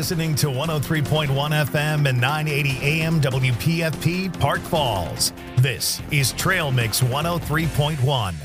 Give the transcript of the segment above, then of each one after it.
listening to 103.1 FM and 980 AM WPFP Park Falls. This is Trail Mix 103.1.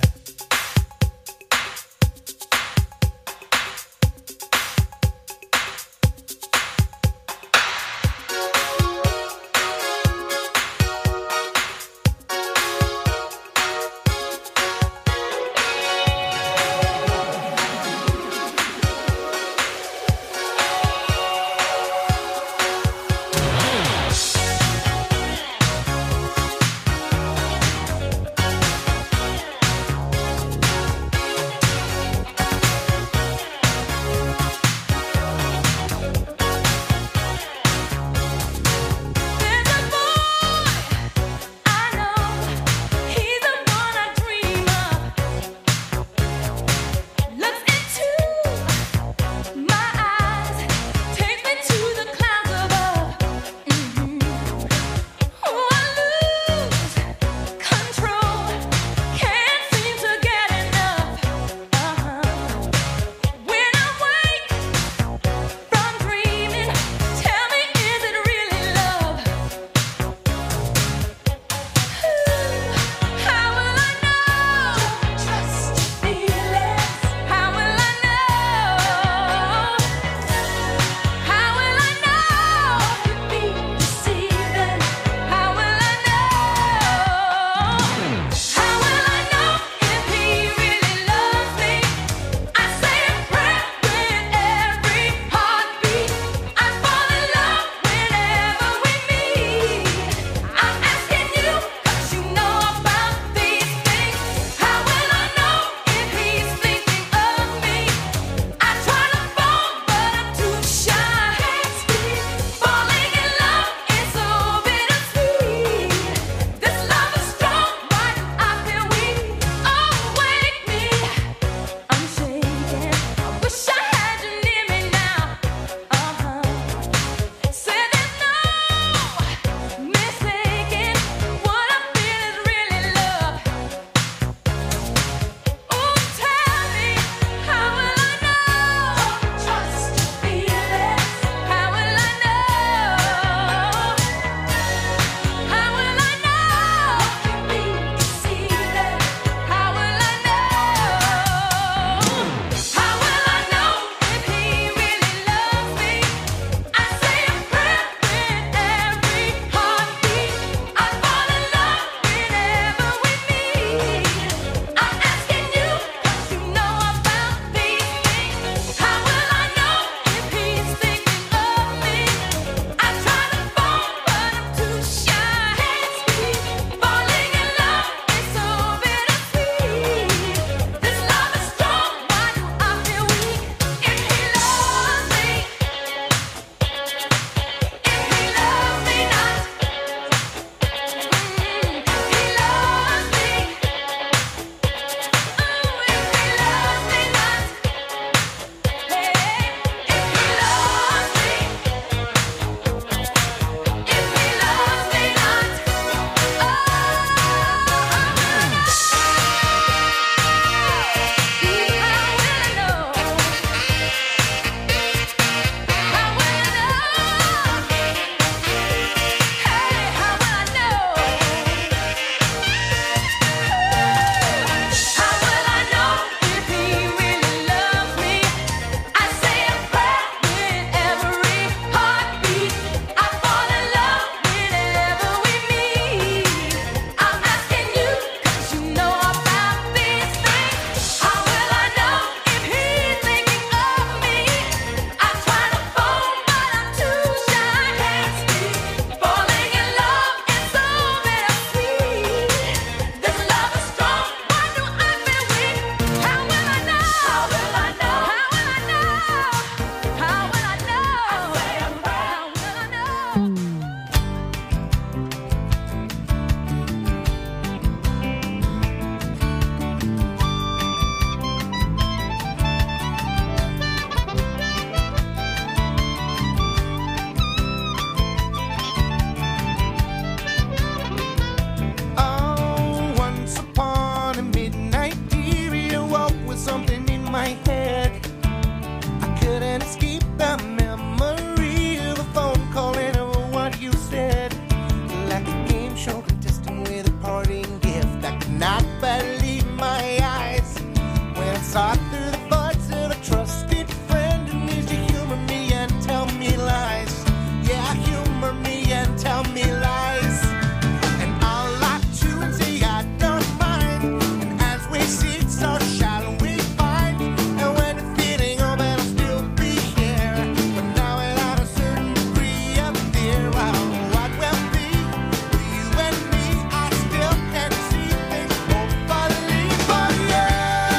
saw through the voice of a trusted friend and used to humor me and tell me lies. Yeah, humor me and tell me lies. And I'll lie to and say I don't mind. And as we sit, so shall we find. And when the feeling of it'll still be here, but now without a certain degree of fear. Well, what will be with you and me? I still can't see things hopefully for you.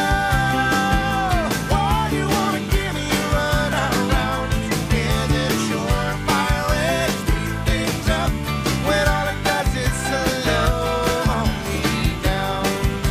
Why you wanna give me a run around? Is it a surefire way to speed things up when all it does is slow me down?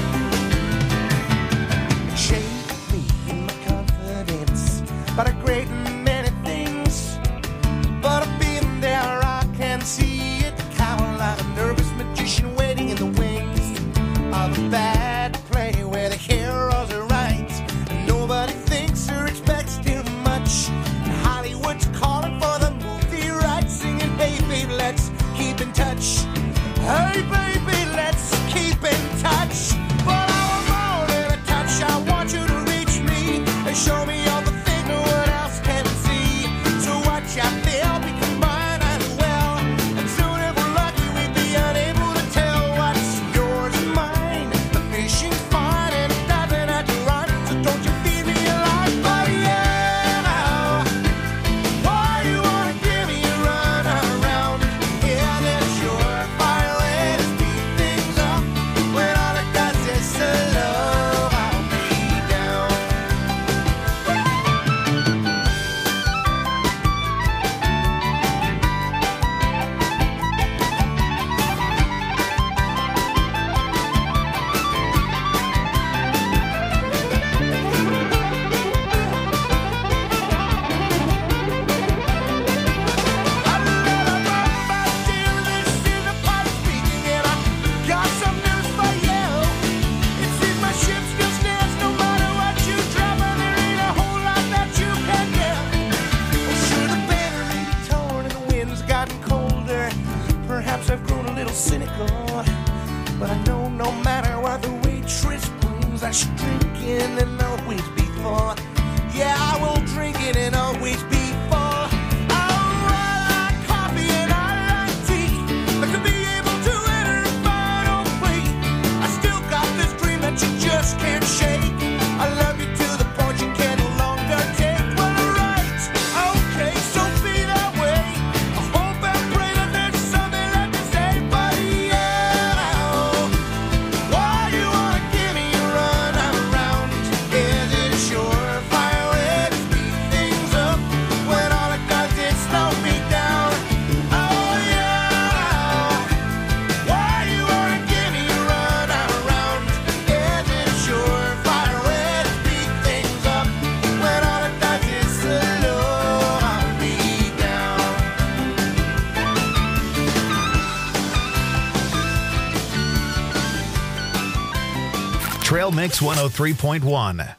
Shake me in my confidence about a great many things, but I've been there, I can see it. Kind of like a nervous magician waiting in the wings of a bad play where the heroes are right and nobody thinks or expects too much. And Hollywood's calling for the movie rights, singing, hey baby, let's keep in touch. Hey baby, let's keep in touch. But I want more than a touch. I want you to reach me and show me all the things no one else can see. So watch out, they'll be combined as well. And soon if we're lucky, we'd be unable to tell what's yours and mine. The fishing's fine and it doesn't have to run, so don't you feed me a lie, buddy. Yeah, why you wanna give me a run around? Yeah, that is your fire way to speed things up when all it does is slow me down. Perhaps I've grown a little cynical, but I know no matter what the waitress brings, I should drink it and always be full. Yeah, I will drink it and always be full. I like coffee and I like tea, but to be able to enter a final plea, I still got this dream that you just can't shake. I love you to the point you can no longer take. Well, alright, okay, so be that way. I hope and pray that there's something left to say, but yeah, why you wanna give me a run around? Is it a surefire way to speed things up when all it does is slow me down? Oh yeah, why you wanna give me a run around? Is it a surefire way to speed things up when all it does is slow me down? Trail Mix 103.1.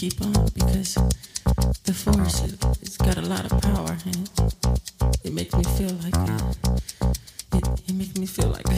keep on because the force, it's got a lot of power and it makes me feel like it makes me feel like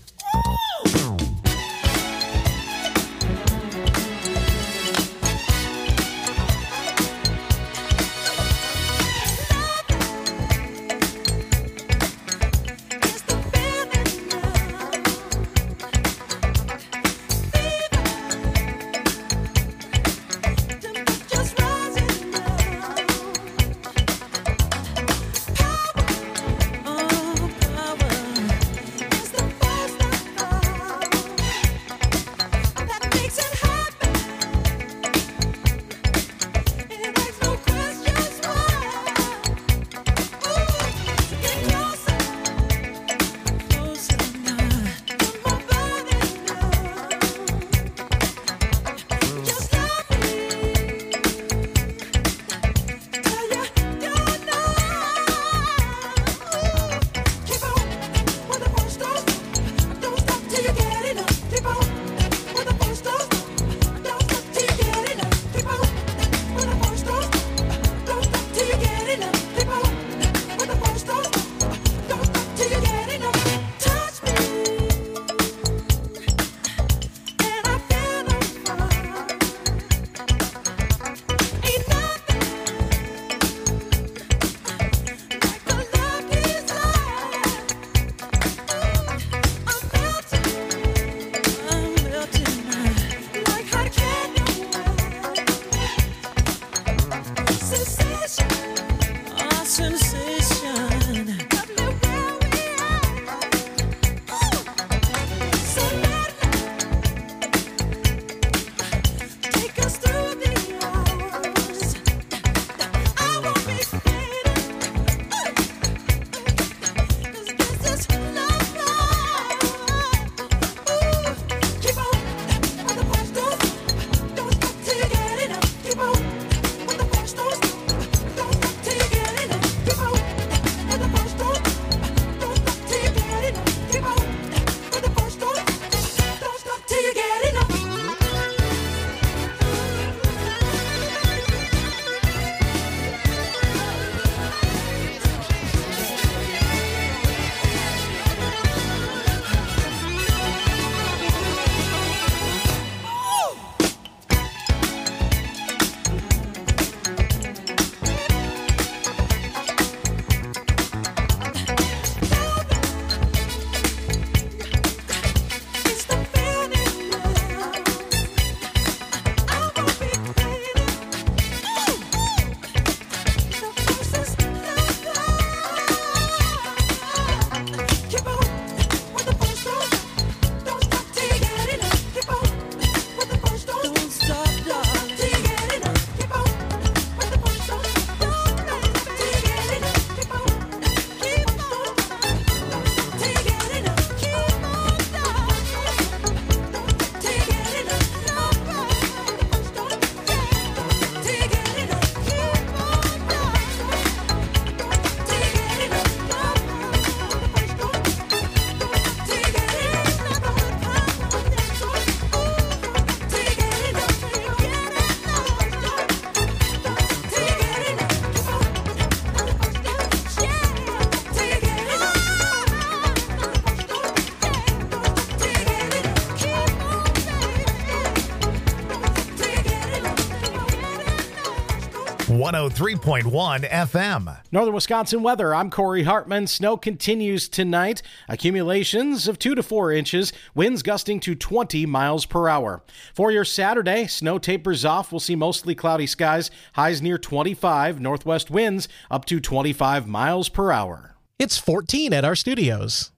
.1 FM. Northern Wisconsin weather. I'm Corey Hartman. Snow continues tonight. Accumulations of 2 to 4 inches. Winds gusting to 20 miles per hour. For your Saturday, snow tapers off. We'll see mostly cloudy skies. Highs near 25. Northwest winds up to 25 miles per hour. It's 14 at our studios.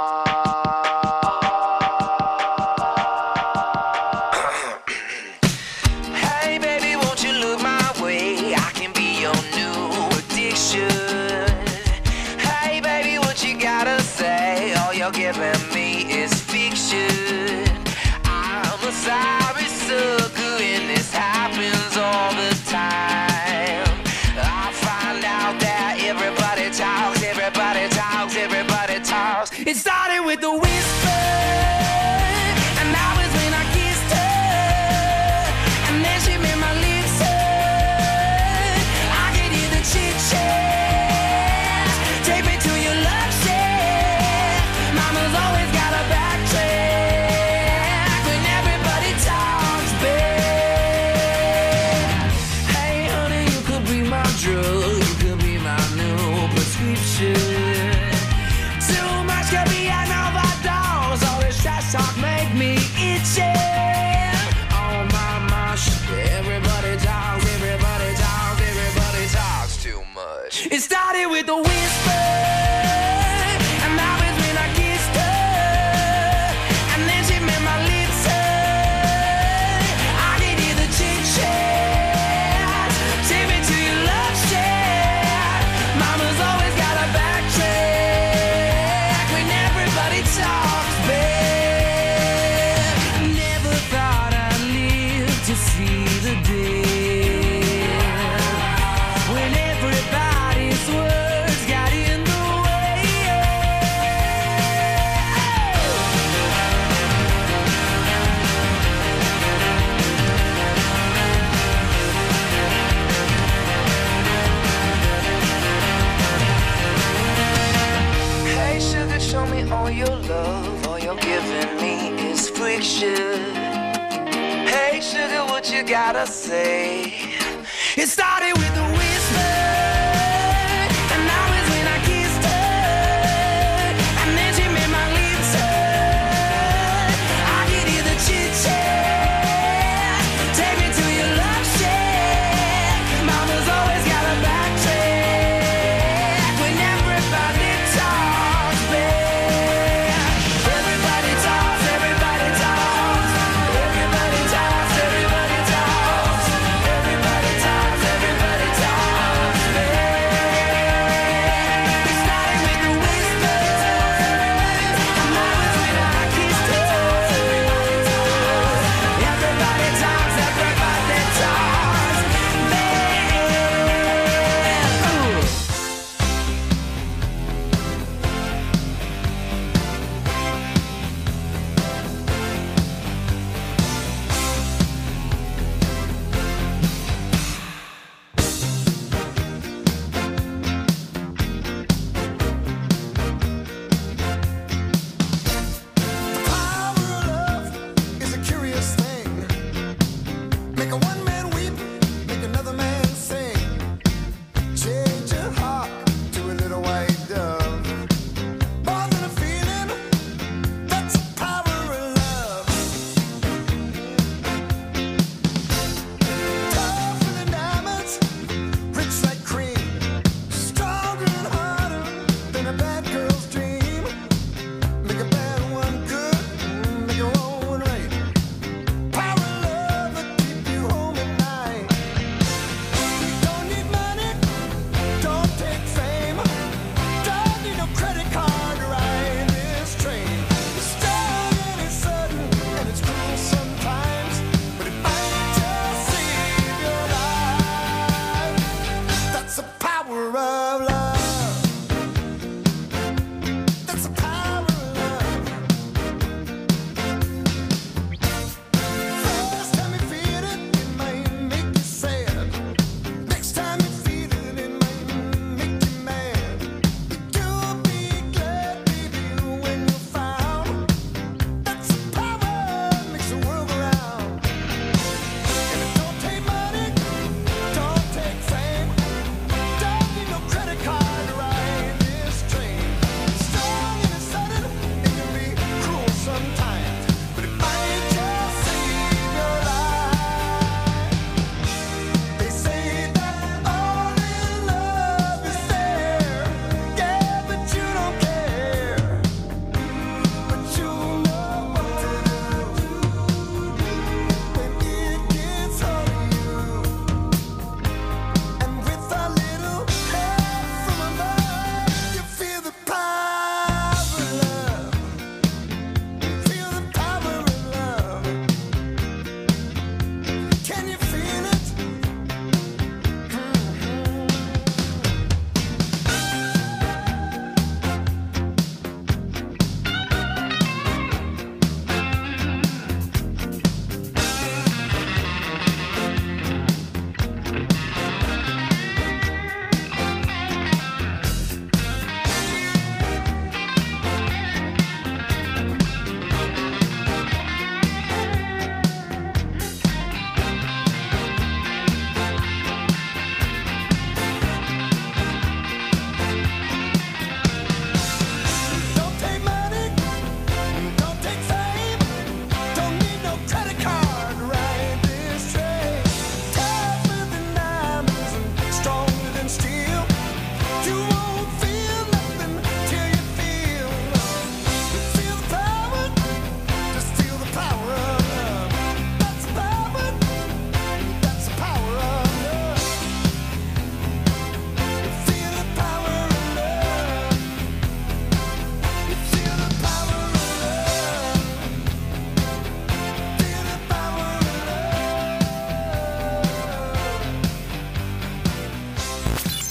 Giving me is fiction. I'm a sorry sucker, and this happens all the time. I find out that everybody talks, everybody talks, everybody talks. It started with the whisper, and that was when I kissed her, and then she made my lips It started with a whisper, and that was when I kissed her, and then she made my lips hurt. I could hear the chit-chat, take me to your love shack. Mama's always got a backtrack when everybody talks back. Never thought I'd live to see the day when everybody's words got in the way. Hey sugar, show me all your love. All you're giving me is friction. Hey sugar, what you gotta say? It started with a whisper, and that was when I kissed her, and then she made my lips hurt. I could hear the chit-chat, take me to your love shack. Mama's always got a backtrack when everybody talks back. Everybody talks, everybody talks, everybody talks, everybody talks, everybody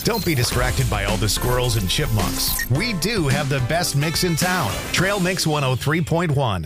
Don't be distracted by all the squirrels and chipmunks. We do have the best mix in town. Trail Mix 103.1.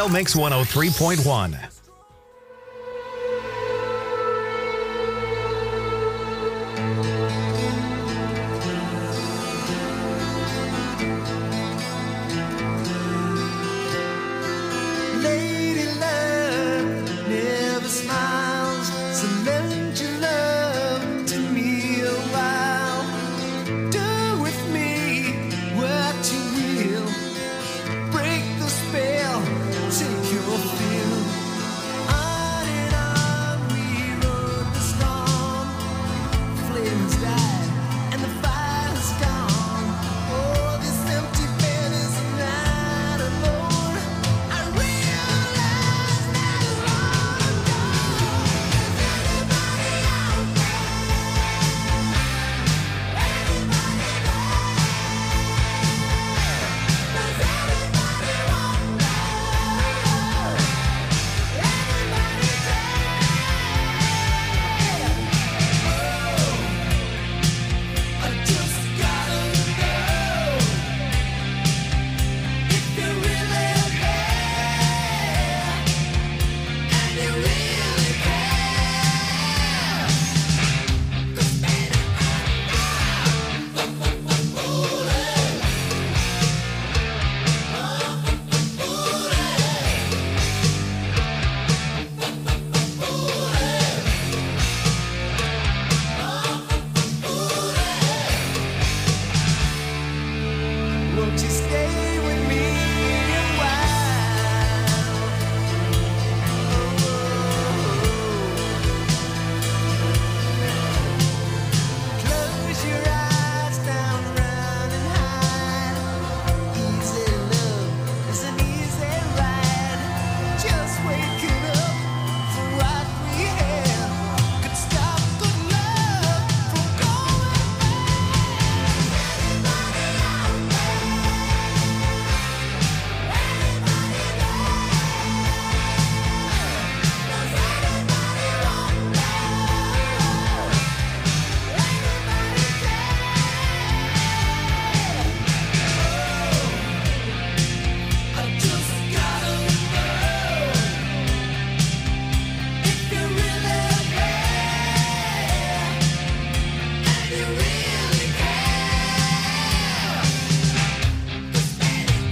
Trail Mix 103.1. Lady love never smiles, so lend your love to me a while. Do with me what you will. Break the spell, take your fill. On and on we rode the storm. Flames died and the fire's gone. Oh, this empty bed is not alone. I realize that long ago. There's anybody out I just gotta know if you really care and you really care. 'Cause baby, won't you stay with me a while? Close your eyes down, round and high. Easy love is an easy ride. Just waking up for what we have could stop good love from going I just gotta know if you really care and you really care. 'Cause baby,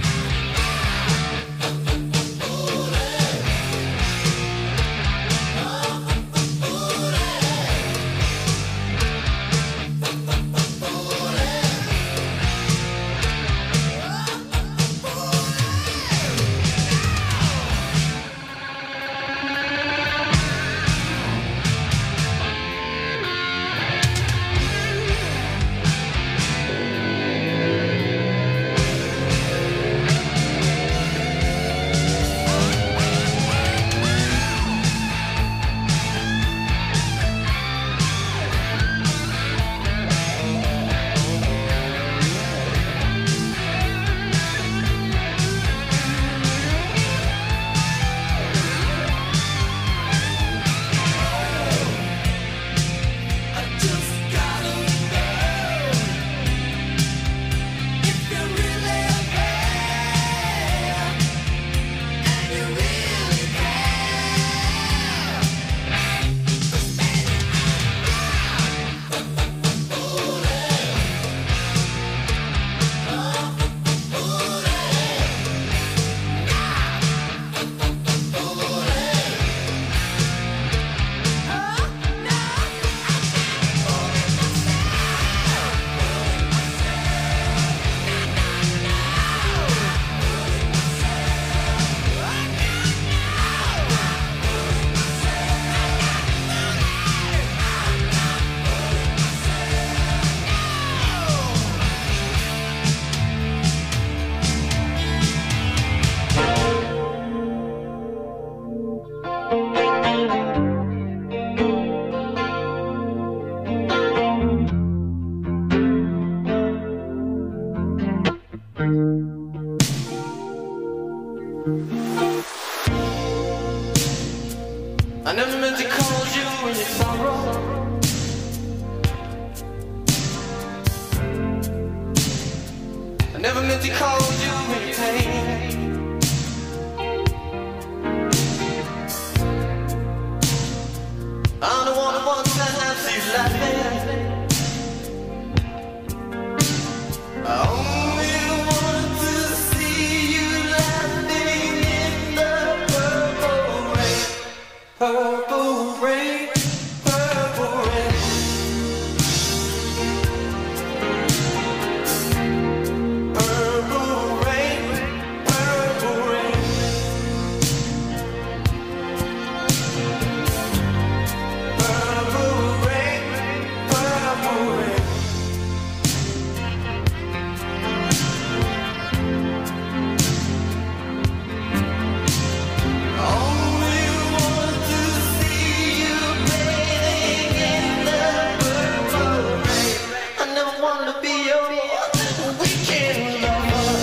I just gotta know if you really care and you really care. 'Cause baby, I never meant to cause you any sorrow. I never meant to cause you any pain. only wanted one time to see you laughing. I only want to see you laughing in the purple rain. Purple rain, purple rain. Purple rain, purple rain. Purple rain, purple rain. Only want to see you bathing in the purple rain. I never wanted to be your weekend lover.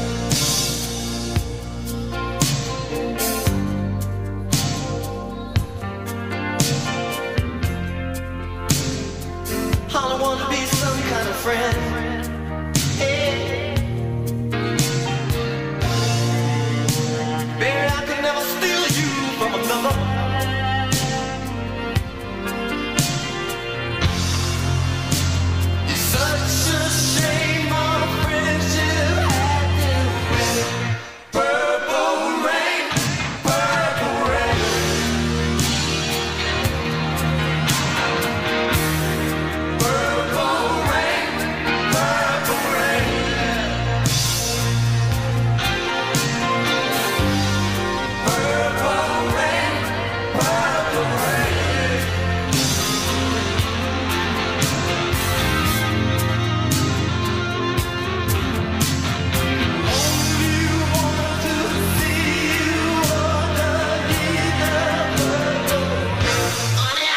I want to be some kind of friend. Hey. Baby, I could never steal you from another. It's such a shame our friendship had to end. Purple rain, purple rain. Purple rain, purple rain. Purple rain, purple rain. Only want to see you underneath the purple rain. Honey,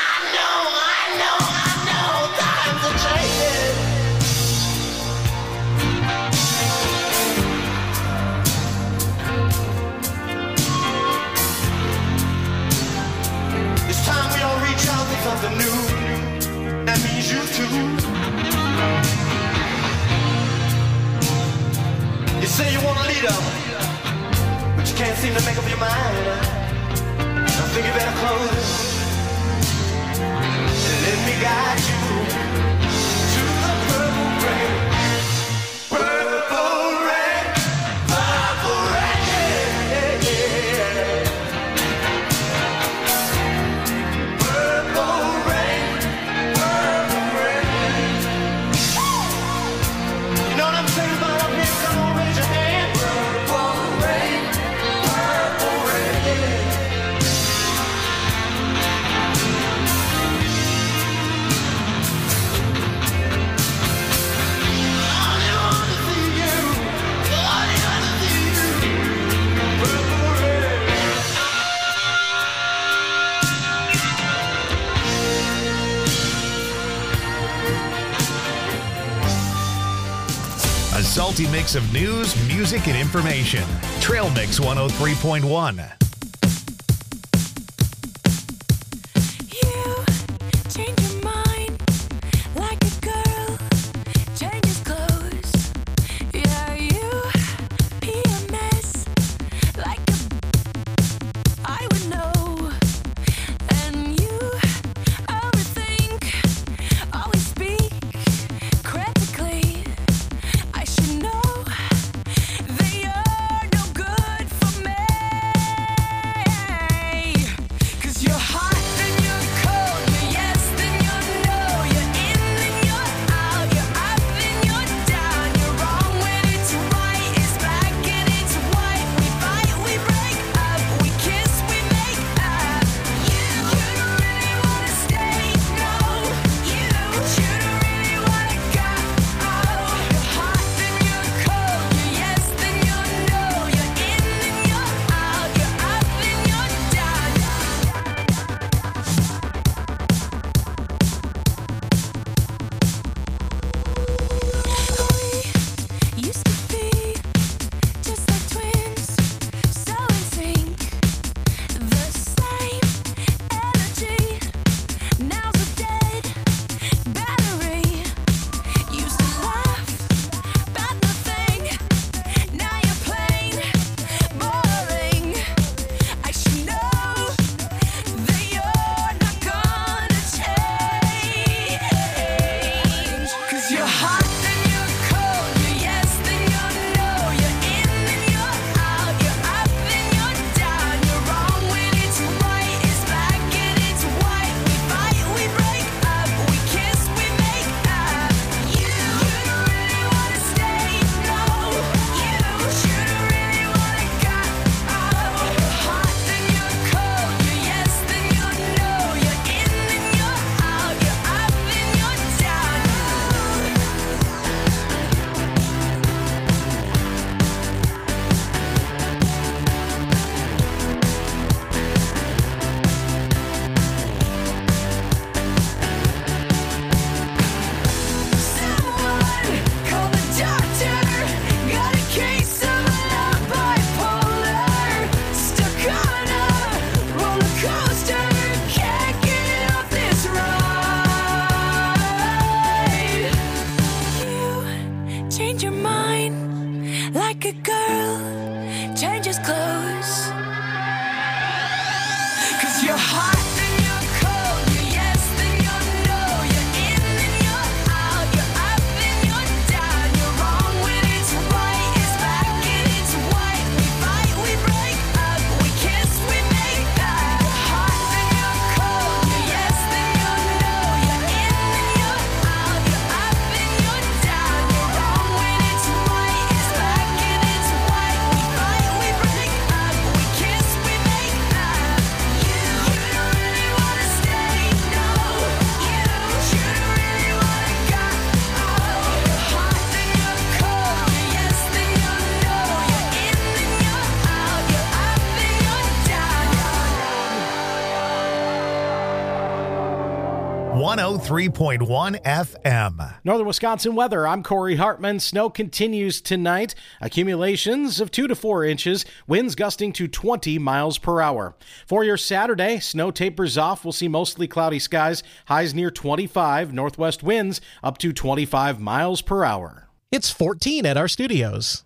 I know, times are changing. It's time we all reach out for something new. That means you too. You say you want a leader, but you can't seem to make up your mind. I think you better close it and let me guide you to the purple rain. Purple rain, purple rain. Purple rain, purple rain. You know what I'm saying about up here? Come on, raise your hand. Purple rain, purple rain. I want to see you. I want to see you. Purple rain. A salty mix of news, music, and information. Trail Mix 103.1. You change your mind like a girl changes clothes. Yeah, you PMS like I would know. And you overthink, always speak critically. I should know that you're no good for me. a girl changes clothes. 'Cause you're hot, then you're cold, you're yes, then you're no, you're in, then you're out, you're up, then you're down, you're wrong when it's right, it's black and it's white. We fight, we break up, we kiss, we make up. You're hot, then you're cold, you're yes, then you're no, you're in, then you're out, you're up, then you're down, you're wrong when it's right, it's black and it's white. We fight, we break up, we kiss, we make up. You don't really wanna stay, no. You don't really wanna go. You're hot, then you're cold, you're yes, then you're no, you're in, then you're out, you're up, then you're down. 103.1 FM. Northern Wisconsin weather. I'm Corey Hartman. Snow continues tonight. Accumulations of 2 to 4 inches. Winds gusting to 20 miles per hour. For your Saturday, snow tapers off. We'll see mostly cloudy skies. Highs near 25. Northwest winds up to 25 miles per hour. It's 14 at our studios.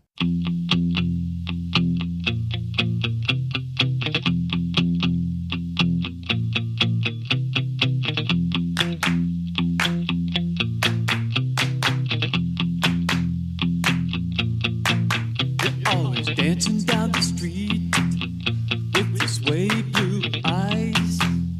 Always dancing down the street with your sway blue eyes.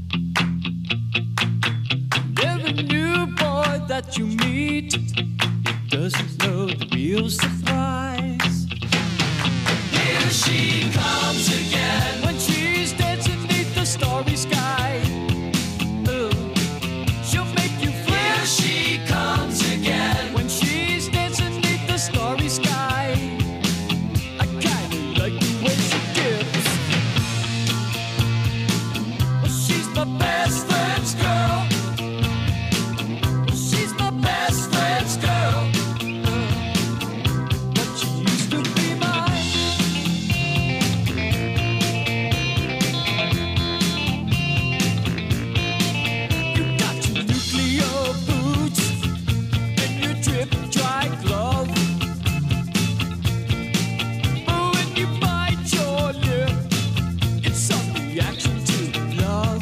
Every new boy that you meet, he doesn't know the real surprise. Here she comes again when she's dancing beneath the starry sky. Ooh, she'll make you fly. Here she comes again when she's dancing beneath the starry sky. I kinda like the way she dips. Well, she's my best friend's girl. Well, she's my best friend's girl. But she used to be mine. You got your nuclear boots and your drip dry glove. Oh, when you bite your lip, it's some reaction to love.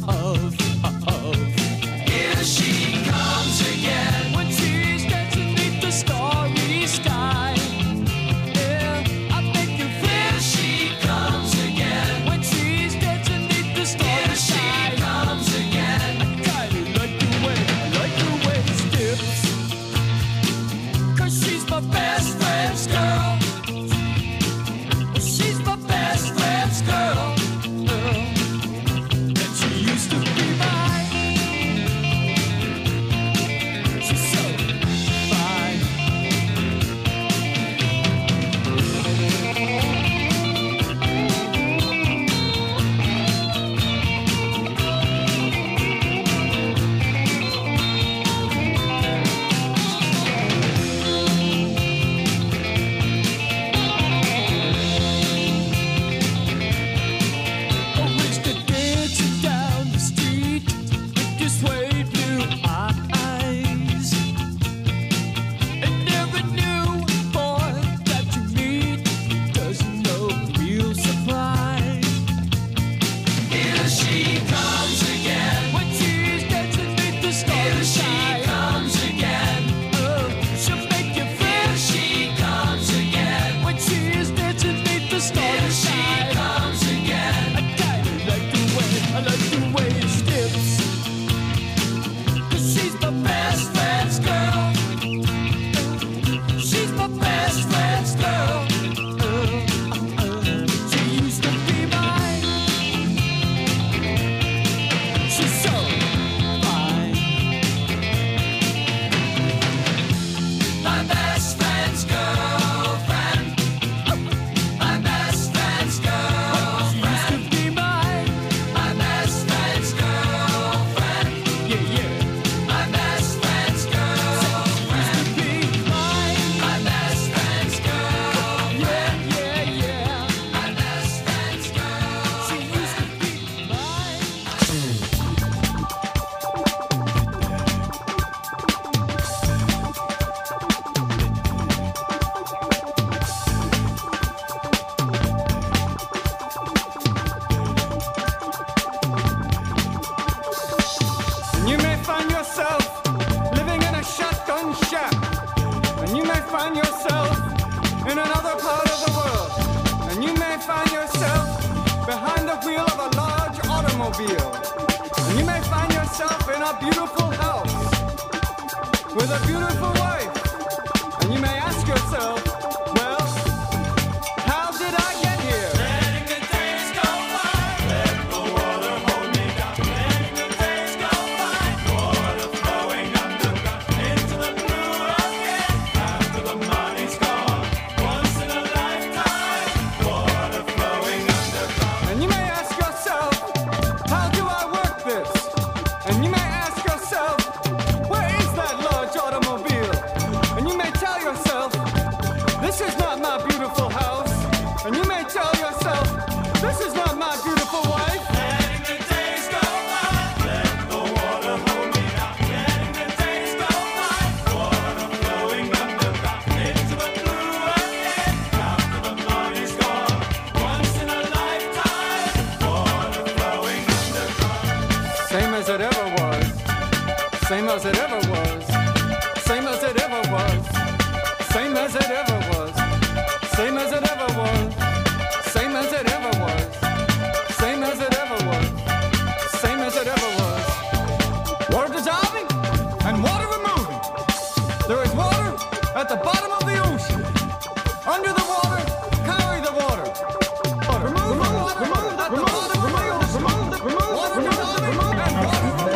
Here she comes again when she's dancing beneath the starry sky. Yeah, I make you feel. Here she comes again when she's dancing beneath the starry sky. Here she comes again. I kinda like the way she dips. 'Cause she's my best friend's girl. She's my best friend's girl. And she used to be mine. She's so fine. Always dancing down the street with your suede blue eyes. And every new boy that you meet doesn't know the real surprise. Here she comes again when she's dancing beneath the starry sky. Here she comes again. Oh, she'll make you feel. Here she comes again when she's dancing beneath the starry sky. Here she comes again. I kinda like the way she dips. find yourself living in a shotgun shack. And you may find yourself in another part of the world. And you may find yourself behind the wheel of a large automobile. And you may find yourself in a beautiful house with a beautiful wife. And you may ask yourself, well, how did I get here? Letting the days go by, let the water hold me down. Letting the days go by, water flowing underground into the blue again. After the money's gone, once in a lifetime, water flowing underground. And you may ask yourself, how do I work this? And you may ask yourself, where is that large automobile? And you may tell yourself, this is not my beautiful house. And you may tell yourself, this is not my beautiful wife. Letting the days go by, let the water hold me down. Letting the days go by, water flowing underground into the blue again. After the money's gone, once in a lifetime, water flowing underground. Same as it ever was. Same as it ever was. Same as it ever was. Same as it ever was. Same as it ever was. Same as it ever was. Same as it ever was. Same as it ever was. Water dissolving and water removing. There is water at the bottom of the ocean. Under the water, carry the water. Remove the water at the bottom of the ocean. Water dissolving and water removing.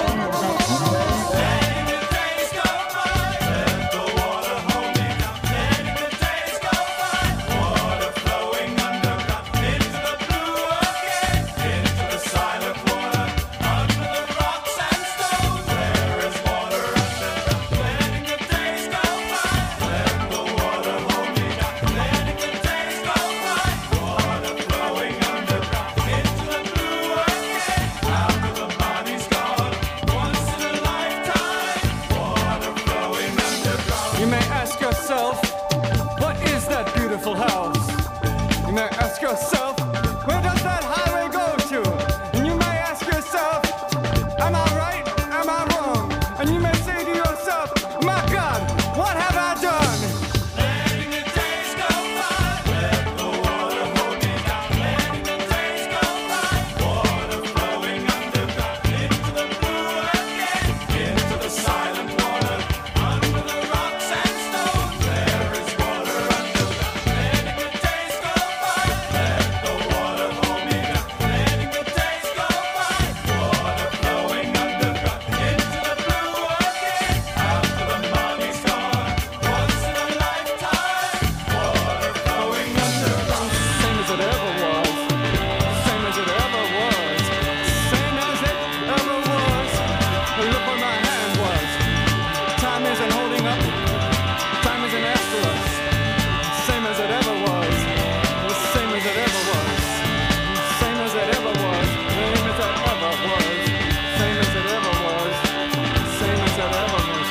Letting the days go by, let the water hold me down. Letting the days go by, water flowing underground into the blue again, into the silent water, under the rocks and stones. There is water underground. Letting the days go by, let the water hold me down. Letting the days go by, water flowing underground into the blue again. After the body's gone, once in a lifetime, water flowing underground. You may ask yourself, what is that beautiful house? You may ask yourself, where does that highway go to? And you may ask yourself, am I right? Am I wrong? And you may say to yourself, my God, what have I done? Letting the days go by, let the water hold me down. Letting the days go by, water flowing underground into the blue again, into the silent water, under the rocks and stones. There is water underground. Letting the days go by, let the water hold me down. Letting the days go by, water flowing underground into the blue again. After the money's gone, once in a lifetime, water flowing underground. Same as it ever was. Same as it ever was. Same as it ever was. Hey, look where my hand was. Time isn't holding up. Time isn't after us. Same as it ever was. Same as it ever was. Same as it ever was. Same as it ever was. Same as it ever was. Same as it ever was.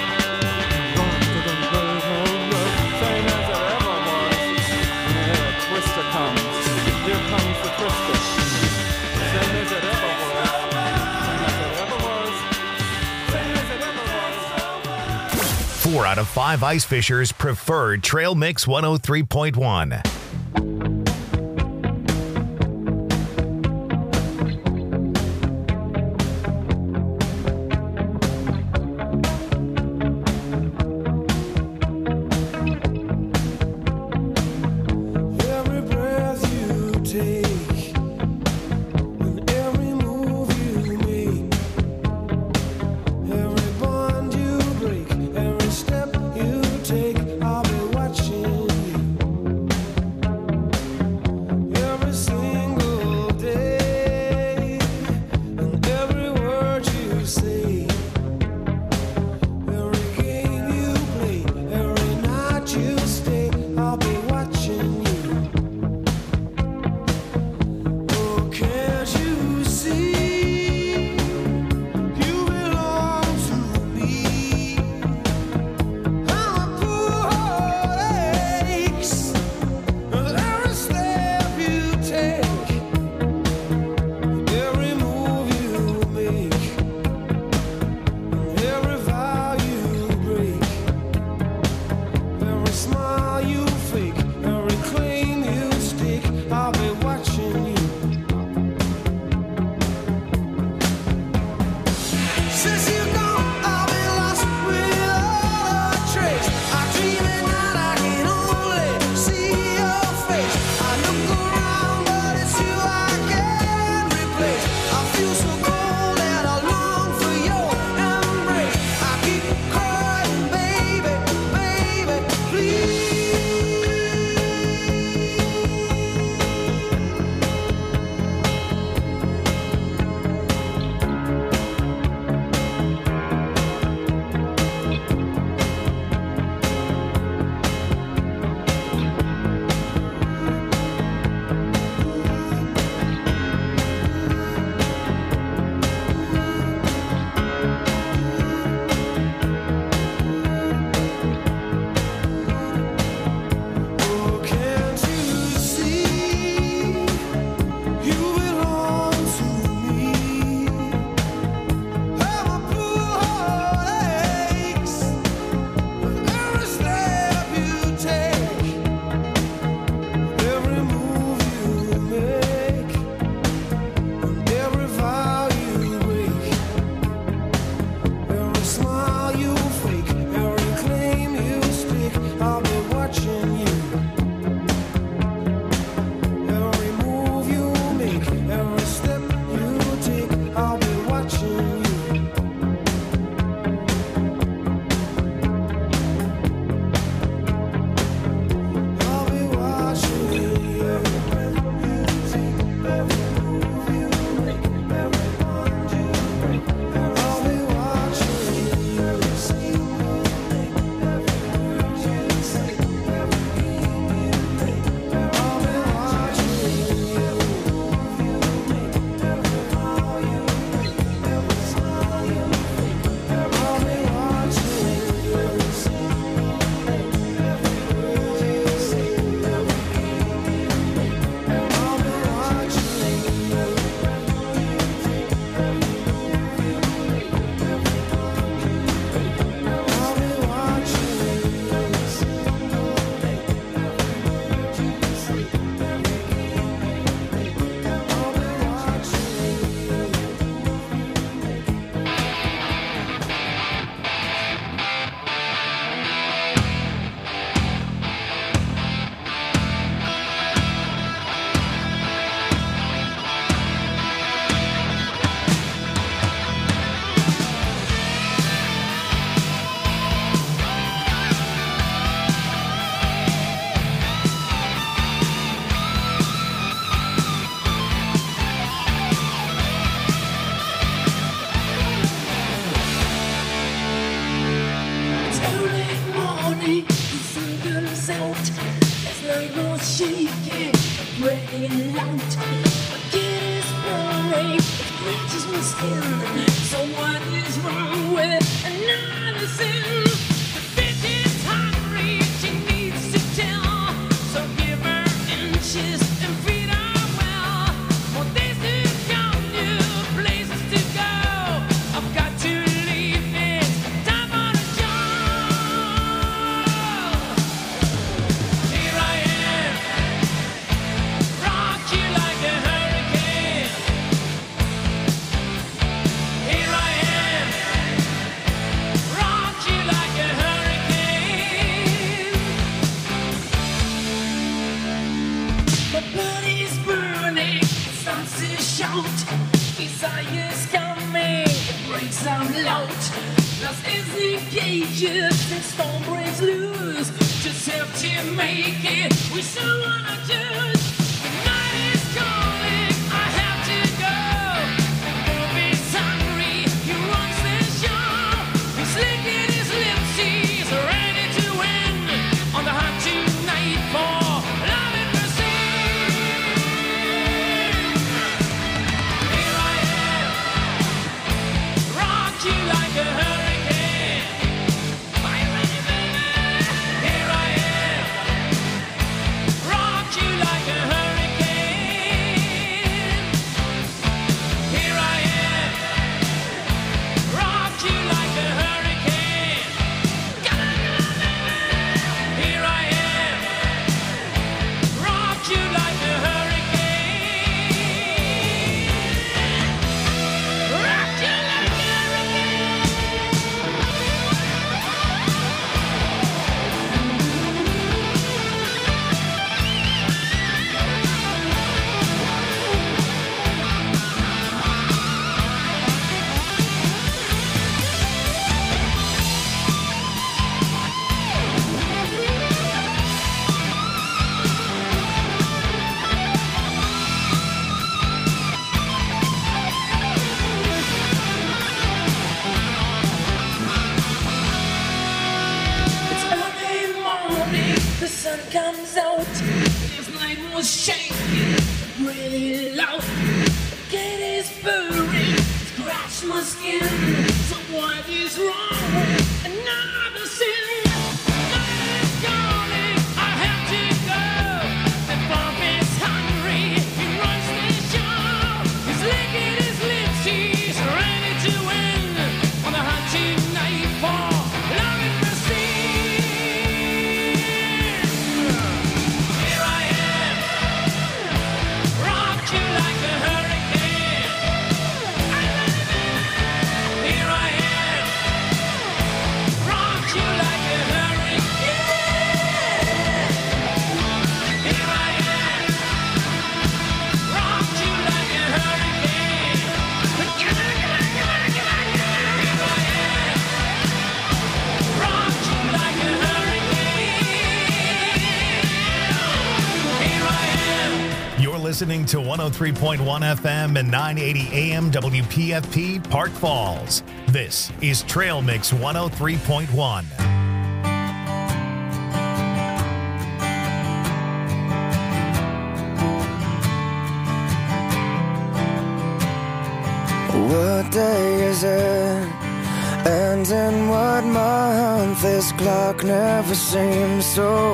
Same as it ever was. And here a twister comes. Here comes the twister. Same as it ever was. Same as it ever was. Same as it ever was. 4 out of 5 ice fishers preferred Trail Mix 103.1. Every breath you take, and every move you make, every bond you break, every step you take, I'll be watching you. morning, the sun comes out. There's night more shaking, breaking out. My kid is burning, it scratches my skin. So what is wrong with another sin? The bitch is hungry, she needs to tell. So give her inches and feed her well. More days to come, new places to go. I've got to leave it, time for a job. Here I am, rock you like a hurricane. Here I am, rock you like a hurricane. My body's burning, it starts to shout. Desire's coming, it breaks out loud. Lost is the cages, the storm breaks loose. Just have to make it, we still wanna choose. The night is calling, I have to go. The wolf is hungry, he runs the show. He's licking his lips, he's ready to win. On the hunt tonight for love and mercy. Here I am, rock you like a hurricane. Are you ready, baby? Here I am, rock you like a hurricane. Here I am, rock you like a hurricane. Come on, baby. Here I am, rock you like a hurricane. Rock you like a hurricane. It's early morning, the sun comes out. This night was shaking, really loud. The gate is burning, scratch my skin. So what is wrong with another sin? Night is calling, I have to go. The bomb is hungry, he runs the show. He's licking his lips, he's ready to win. On the hunt tonight for love and mercy. Here I am, rock you like a hurricane. Here I am, rock you like a hurricane. Here I am, rock you like a hurricane. Here I am, rock you like a hurricane. Here I am. You're listening to 103.1 FM and 980 AM WPFP Park Falls. This is Trail Mix 103.1. What day is it? And in what month? This clock never seems so